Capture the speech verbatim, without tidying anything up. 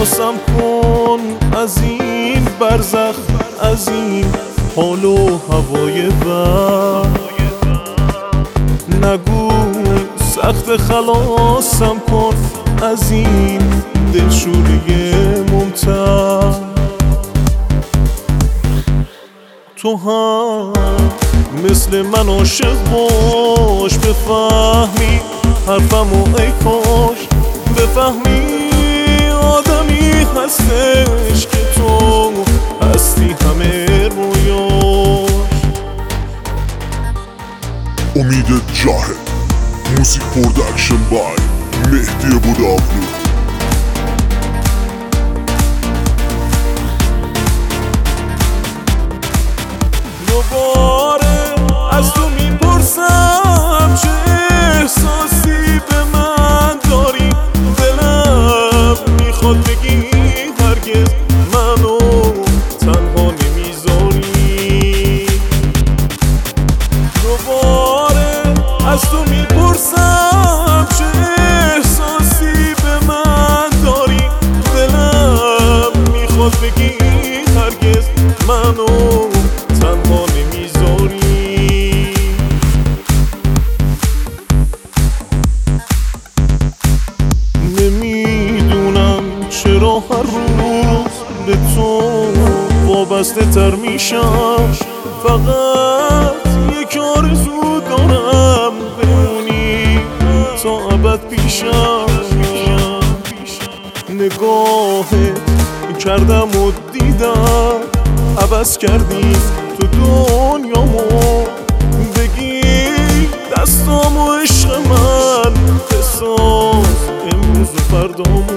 خلاصم کن از این برزخ، از این حال و هوای بد. نگو سخت خلاصم کن از این دلشوری ممتد. تو هم مثل من عاشق باش، بفهمی حرفمو ای کاش بفهمی آدمی هستش که تو هستی همه رویاش. امید جاهد، موزیک پرودکشن بای مهدی بودابلو. دوباره از تو میپرسم چه احساسی به من داری، دلم میخواد بگی هرگز منو تنها نمیذاری. دوباره از تو میپرسم چه احساسی به من داری، دلم میخواد بگی هرگز منو تنها نمیذاری. نمیدونم چرا هر روز به تو وابسته تر میشم، فقط یک آرزو دارم بمونی تا ابد پیشم. نگاهت کردم و دیدم عوض کردی تو دنیامو، بگی دستامو عشق من بساز امروز و فردامو.